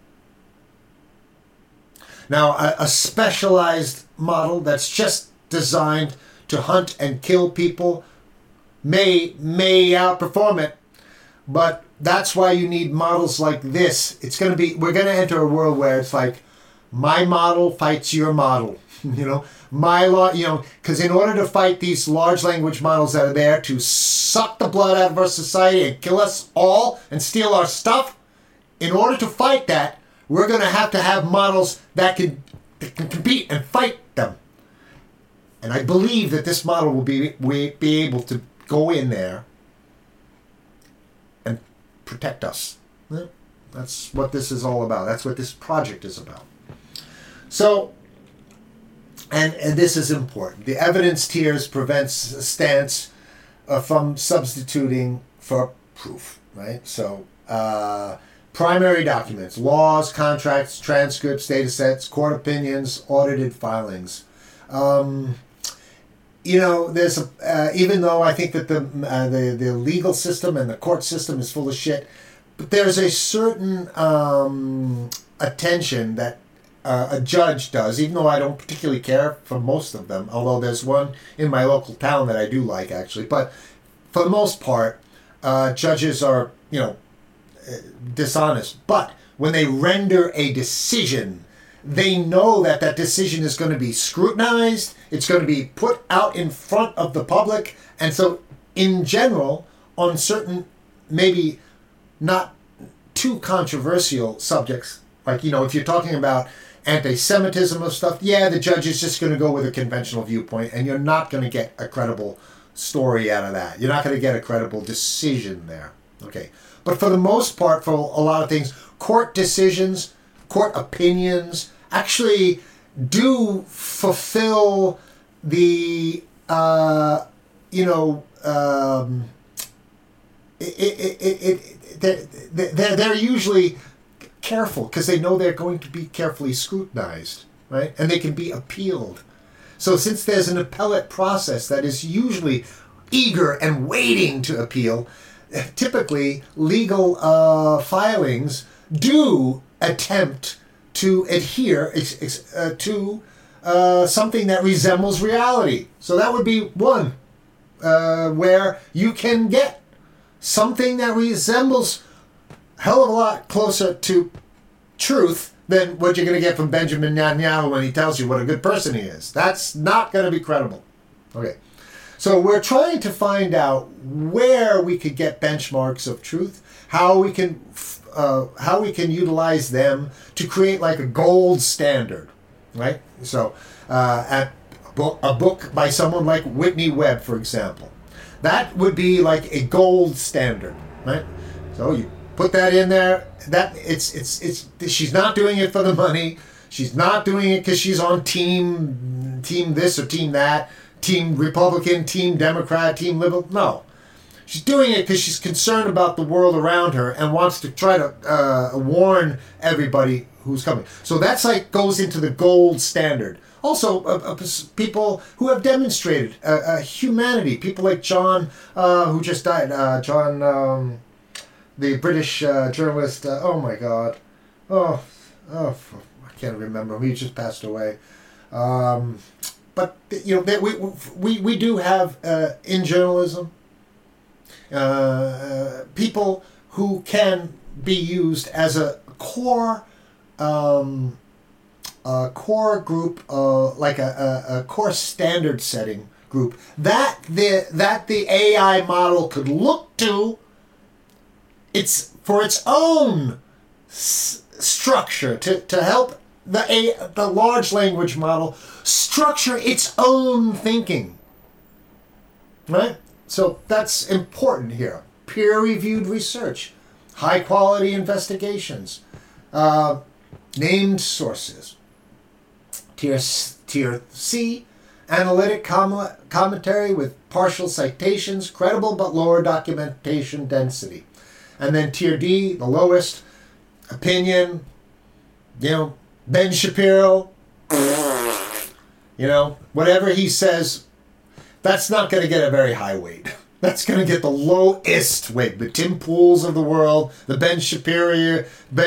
Now, a specialized model that's just designed to hunt and kill people may outperform it, but that's why you need models like this. We're going to enter a world where it's like, my model fights your model. Because in order to fight these large language models that are there to suck the blood out of our society and kill us all and steal our stuff, in order to fight that, we're going to have models that can compete and fight them. And I believe that this model will be able to go in there and protect us. That's what this is all about. That's what this project is about. So, and this is important. The evidence tiers prevents a stance from substituting for proof, right? So primary documents, laws, contracts, transcripts, data sets, court opinions, audited filings. There's even though I think that the legal system and the court system is full of shit, but there's a certain attention that a judge does, even though I don't particularly care for most of them, although there's one in my local town that I do like, actually. But for the most part, judges are, dishonest. But when they render a decision, they know that that decision is going to be scrutinized, it's going to be put out in front of the public, and so in general, on certain, maybe not too controversial subjects, like, if you're talking about anti-Semitism or stuff, the judge is just going to go with a conventional viewpoint, and you're not going to get a credible story out of that. You're not going to get a credible decision there. Okay. But for the most part, for a lot of things, court decisions, court opinions actually do fulfill the, they're usually careful because they know they're going to be carefully scrutinized, right? And they can be appealed. So since there's an appellate process that is usually eager and waiting to appeal, typically legal filings do attempt to adhere to something that resembles reality. So that would be one where you can get something that resembles a hell of a lot closer to truth than what you're going to get from Benjamin Netanyahu when he tells you what a good person he is. That's not going to be credible. Okay. So we're trying to find out where we could get benchmarks of truth, how we can utilize them to create like a gold standard, right? So a book by someone like Whitney Webb, for example, that would be like a gold standard, right? So you put that in there. That it's she's not doing it for the money. She's not doing it because she's on team this or team that. Team Republican, Team Democrat, Team Liberal. No. She's doing it because she's concerned about the world around her and wants to try to warn everybody who's coming. So that's like goes into the gold standard. Also, people who have demonstrated humanity. People like John, who just died. John, the British journalist. Oh my God. Oh, I can't remember him. He just passed away. But we do have in journalism people who can be used as a core group, like a core standard setting group that the AI model could look to. It's for its own structure to help the large language model structure its own thinking, right? So that's important here. Peer-reviewed research, high-quality investigations, named sources. Tier C, analytic commentary with partial citations, credible but lower documentation density. And then Tier D, the lowest, opinion, Ben Shapiro, whatever he sa's, that's not going to get a very high weight. That's going to get the lowest weight. The Tim Pools of the world, the Ben Shapiro's,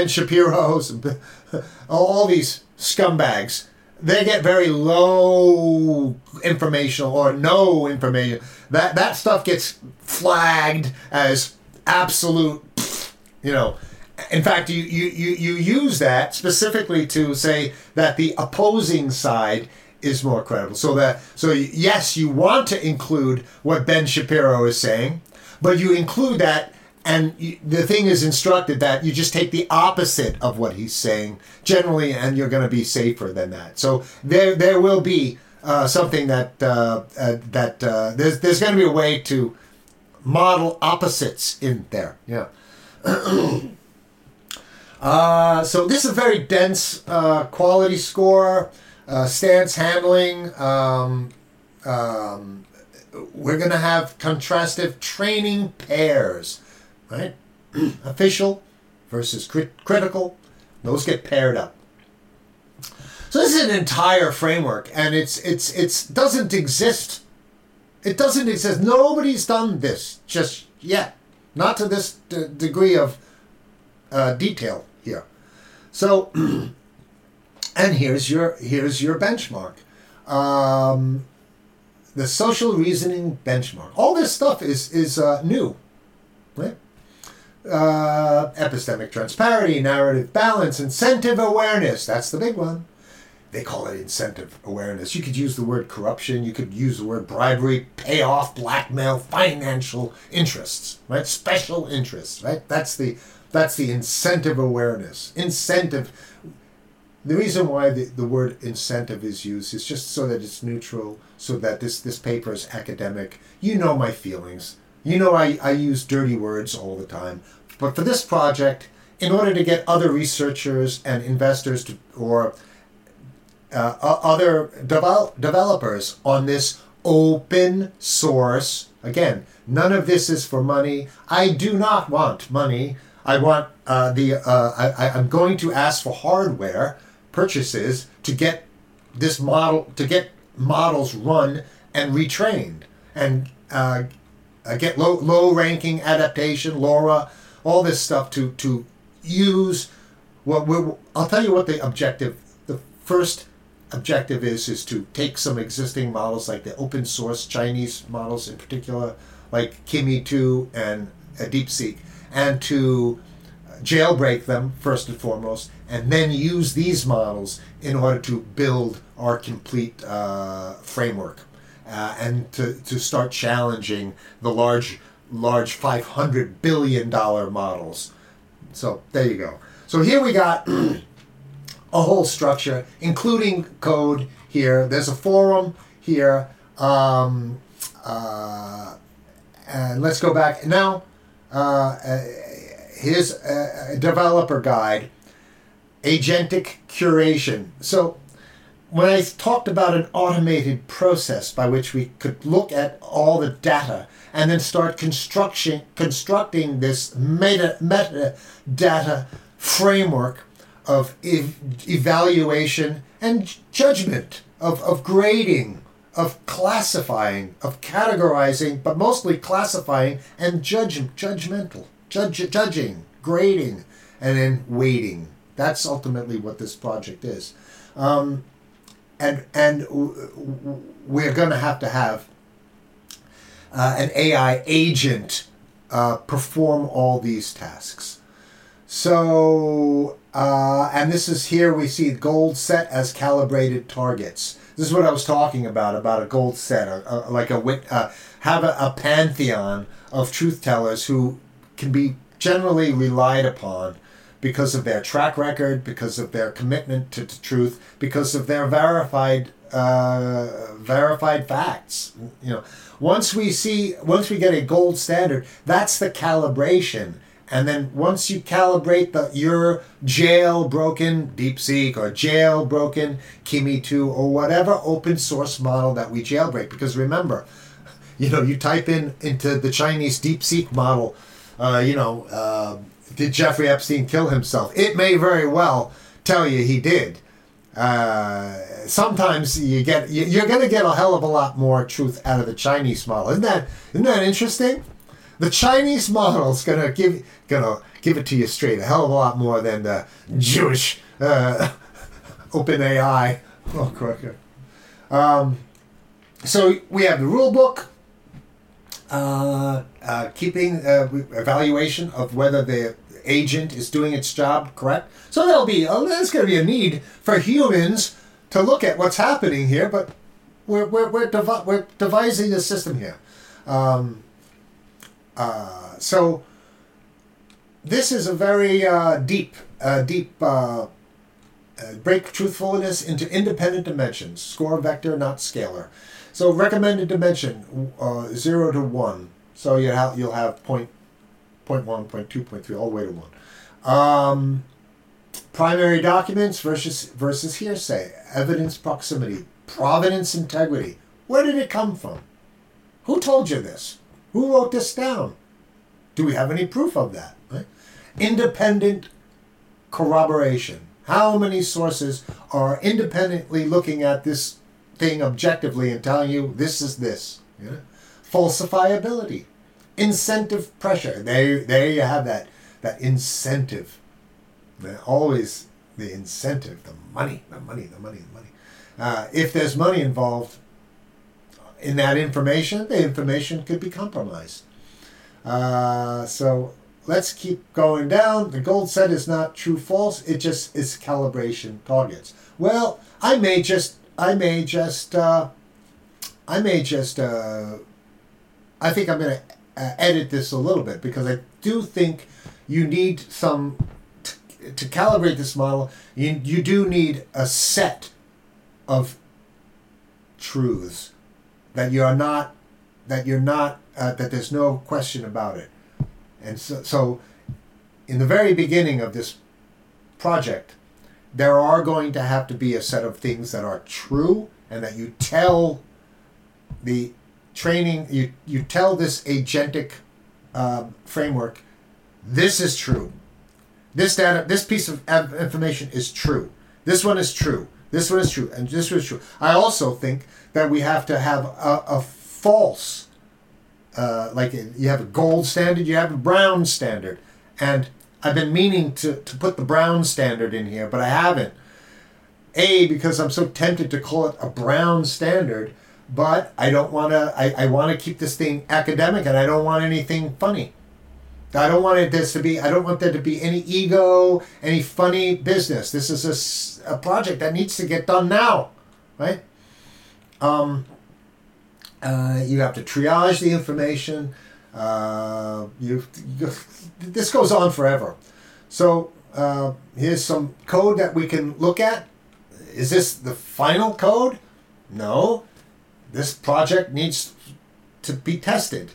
all these scumbags, they get very low informational or no information. That stuff gets flagged as absolute, In fact, you use that specifically to say that the opposing side is more credible. So yes, you want to include what Ben Shapiro is saying, but you include that, and the thing is instructed that you just take the opposite of what he's saying generally, and you're going to be safer than that. So there will be something that there's going to be a way to model opposites in there. Yeah. So this is a very dense quality score. Stance handling, we're going to have contrastive training pairs, right? Official versus critical. Those get paired up. So this is an entire framework, and it's doesn't exist. It doesn't exist. Nobody's done this just yet, not to this degree of detail here. So, and here's your benchmark, the social reasoning benchmark. All this stuff is new, right? Epistemic transparency, narrative balance, incentive awareness. That's the big one. They call it incentive awareness. You could use the word corruption. You could use the word bribery, payoff, blackmail, financial interests, right? Special interests, right? That's the incentive awareness. Incentive. The reason why the word incentive is used is just so that it's neutral, so that this paper is academic. You know my feelings. You know I use dirty words all the time. But for this project, in order to get other researchers and investors to, or other developers on this open source. Again, none of this is for money. I do not want money. I want I'm going to ask for hardware purchases to get this model, to get models run and retrained, and get low ranking adaptation, LoRa, all this stuff to use. Well, I'll tell you what the objective. The first objective is to take some existing models, like the open source Chinese models in particular, like Kimi 2 and DeepSeek, and to jailbreak them first and foremost, and then use these models in order to build our complete framework, and to start challenging the large $500 billion models. So there you go. So here we got a whole structure, including code here. There's a forum here. And let's go back. Now, here's a developer guide, agentic curation. So when I talked about an automated process by which we could look at all the data and then start constructing this metadata framework of evaluation and judgment, of grading, of classifying, of categorizing, but mostly classifying and judging, grading, and then weighting. That's ultimately what this project is. And we're going to have an AI agent perform all these tasks. So, and this is here we see gold set as calibrated targets. This is what I was talking about a gold set, have a pantheon of truth tellers who can be generally relied upon because of their track record, because of their commitment to truth, because of their verified facts. You know, once we get a gold standard, that's the calibration. And then once you calibrate your jailbroken DeepSeek or jailbroken Kimi 2 or whatever open source model that we jailbreak, because remember, you type into the Chinese DeepSeek model, did Jeffrey Epstein kill himself? It may very well tell you he did. Sometimes you're going to get a hell of a lot more truth out of the Chinese model. Isn't that interesting? The Chinese model's gonna give it to you straight, a hell of a lot more than the Jewish OpenAI. Oh, quicker. So we have the rule book, keeping evaluation of whether the agent is doing its job correct. So there's going to be a need for humans to look at what's happening here, but we're devising a system here. So this is a very deep break truthfulness into independent dimensions. Score vector, not scalar. So recommended dimension 0 to 1. So you'll have point 1, point 2, point 3, all the way to 1. Primary documents versus hearsay. Evidence proximity. Provenance integrity. Where did it come from? Who told you this? Who wrote this down? Do we have any proof of that? Right? Independent corroboration. How many sources are independently looking at this thing objectively and telling you this is this? Yeah? Falsifiability. Incentive pressure. There you have that incentive. Always the incentive, the money. If there's money involved in that information, the information could be compromised. So let's keep going down. The gold set is not true false. It just is calibration targets. Well, I think I'm going to edit this a little bit, because I do think you need to calibrate this model. You do need a set of truths that that there's no question about it. And so in the very beginning of this project, there are going to have to be a set of things that are true, and that you tell the training, you tell this agentic framework, this is true. This piece of information is true. This one is true. This one is true. And this one is true. I also think that we have to have a false, like you have a gold standard, you have a brown standard. And I've been meaning to put the brown standard in here, but I haven't. Because I'm so tempted to call it a brown standard, but I don't want to, I want to keep this thing academic, and I don't want anything funny. I don't want there to be any ego, any funny business. This is a project that needs to get done now, right? You have to triage the information. This goes on forever. So here's some code that we can look at. Is this the final code? No. This project needs to be tested.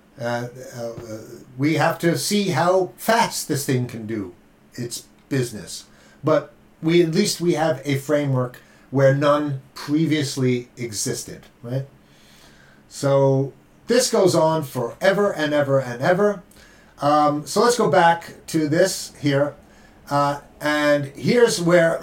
We have to see how fast this thing can do its business. But at least we have a framework where none previously existed, right? So this goes on forever and ever and ever. So let's go back to this here. And here's where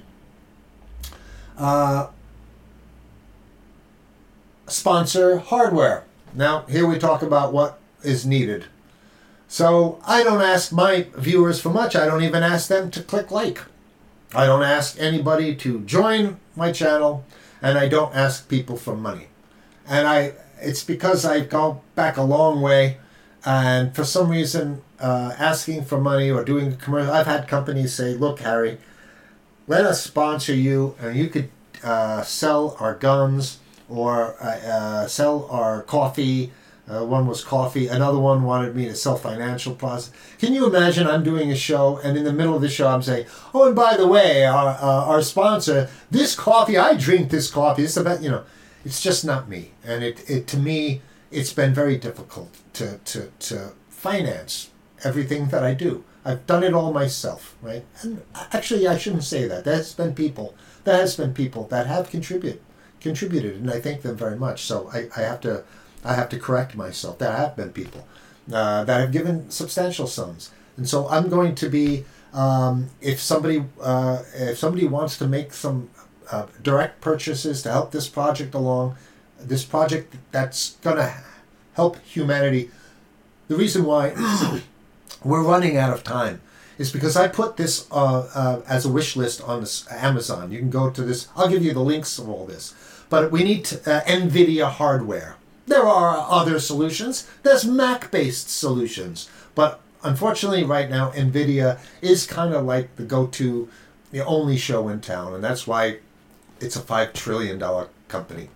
sponsor hardware. Now, here we talk about what is needed. So I don't ask my viewers for much. I don't even ask them to click like. I don't ask anybody to join my channel, and I don't ask people for money. And it's because I go back a long way, and for some reason, asking for money or doing a commercial, I've had companies say, look, Harry, let us sponsor you, and you could sell our guns, or sell our coffee. One was coffee. Another one wanted me to sell financial products. Can you imagine I'm doing a show, and in the middle of the show I'm saying, oh, and by the way, our sponsor, this coffee, I drink this coffee. It's about, it's just not me. And it to me, it's been very difficult to finance everything that I do. I've done it all myself, right? And actually, I shouldn't say that. There has been people that have contributed, and I thank them very much. So I have to correct myself. There have been people that have given substantial sums, and so I'm going to be if somebody wants to make some direct purchases to help this project along, this project that's going to help humanity. The reason why we're running out of time is because I put this as a wish list on Amazon. You can go to this. I'll give you the links of all this. But we need NVIDIA hardware. There are other solutions. There's Mac-based solutions. But unfortunately, right now, NVIDIA is kind of like the go-to, the only show in town. And that's why it's a $5 trillion company.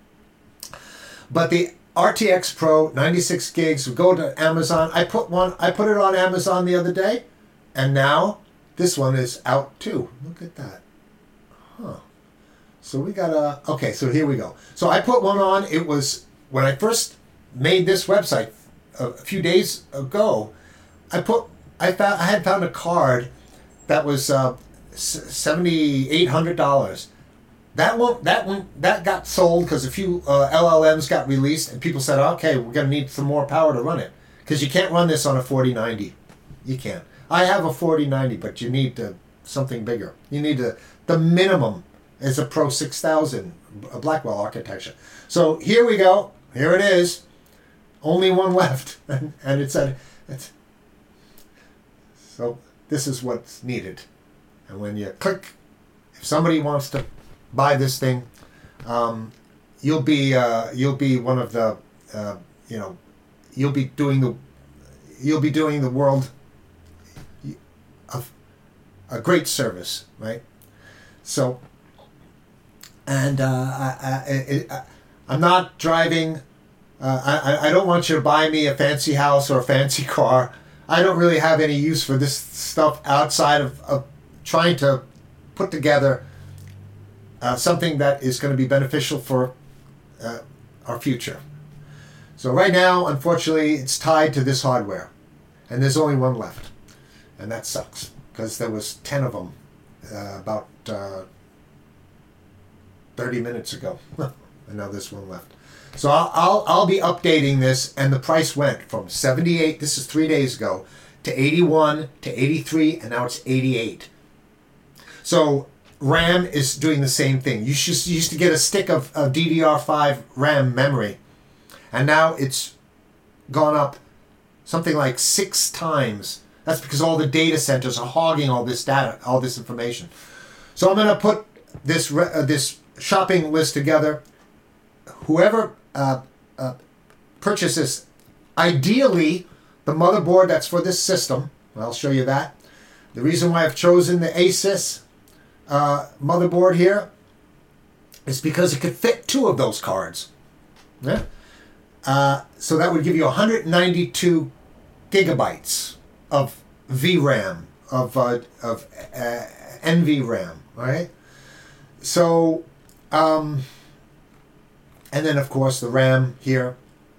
But the RTX Pro 96 gigs will go to Amazon. I put it on Amazon the other day, and now this one is out too. Look at that. Huh. So we got okay, so here we go. So I put one on. It was when I first made this website a few days ago. I had found a card that was $7,800. That got sold because a few LLMs got released, and people said, okay, we're going to need some more power to run it, because you can't run this on a 4090. You can't. I have a 4090, but you need something bigger. You need the minimum is a Pro 6000, a Blackwell architecture. So here we go. Here it is. Only one left, and so this is what's needed. And when you click, if somebody wants to buy this thing, you'll be one of the you'll be doing the world a great service, right? So, and I'm not driving. I don't want you to buy me a fancy house or a fancy car. I don't really have any use for this stuff outside of trying to put together something that is going to be beneficial for our future. So right now, unfortunately, it's tied to this hardware, and there's only one left, and that sucks because there was 10 of them about 30 minutes ago, and now there's one left. So I'll be updating this, and the price went from 78. This is 3 days ago, to 81 to 83, and now it's 88. So RAM is doing the same thing. You used to get a stick of DDR5 RAM memory, and now it's gone up something like 6 times. That's because all the data centers are hogging all this data, all this information. So I'm going to put this this shopping list together. Whoever purchases, ideally, the motherboard that's for this system, I'll show you that. The reason why I've chosen the Asus motherboard here is because it could fit 2 of those cards. Yeah. So that would give you 192 gigabytes of VRAM, of NVRAM, right? So, and then of course the RAM here,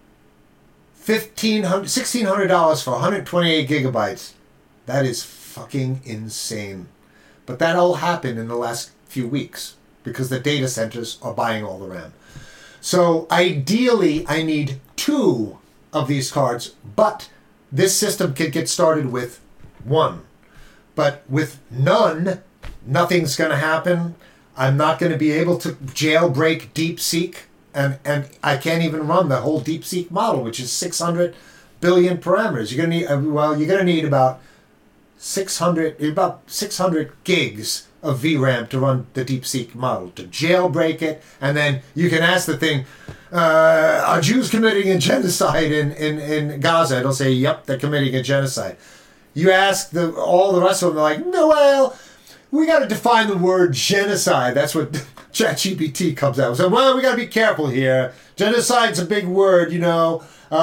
$1,600 for 128 gigabytes. That is fucking insane. But that all happened in the last few weeks because the data centers are buying all the RAM. So ideally, I need 2 of these cards, but this system can get started with 1. But with none, nothing's going to happen. I'm not going to be able to jailbreak DeepSeek, and I can't even run the whole DeepSeek model, which is 600 billion parameters. You're going to need about 600 gigs of VRAM to run the DeepSeek model, to jailbreak it, and then you can ask the thing, are Jews committing a genocide in Gaza? It'll say, yep, they're committing a genocide. You ask all the rest of them, they're like, no, well, we got to define the word genocide. That's what ChatGPT comes out with. So, well, we got to be careful here. Genocide's a big word, you know.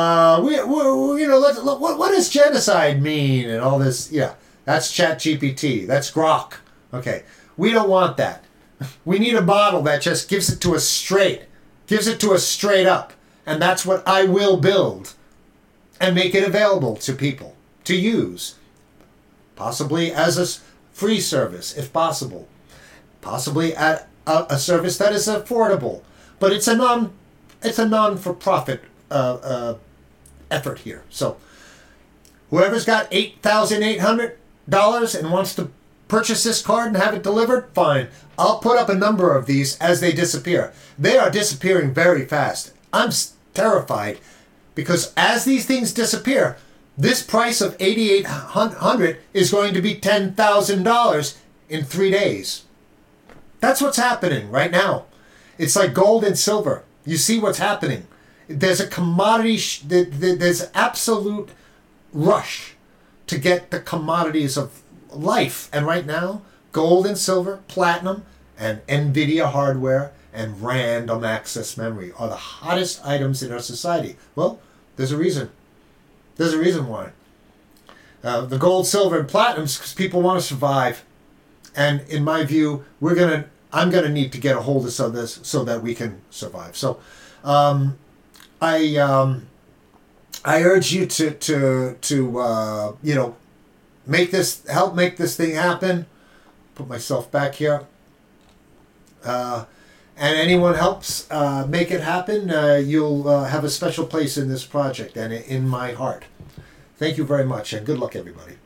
What does genocide mean? And all this, yeah, that's ChatGPT. That's Grok. Okay, we don't want that. We need a model that just gives it to us straight up, and that's what I will build and make it available to people to use, possibly as a free service if possible, possibly at a service that is affordable, but it's a non-for-profit effort here. So whoever's got $8,800 and wants to purchase this card and have it delivered, fine. I'll put up a number of these as they disappear. They are disappearing very fast. I'm terrified because as these things disappear, this price of $8,800 is going to be $10,000 in 3 days. That's what's happening right now. It's like gold and silver. You see what's happening. There's a commodity, there's absolute rush to get the commodities of life. And right now, gold and silver, platinum, and NVIDIA hardware, and random access memory are the hottest items in our society. Well, there's a reason. There's a reason why. The gold, silver, and platinum is because people want to survive. And in my view, I'm gonna need to get a hold of some of this so that we can survive. So, I urge you to help make this thing happen. Put myself back here. and anyone helps make it happen, you'll have a special place in this project and in my heart. Thank you very much, and good luck, everybody.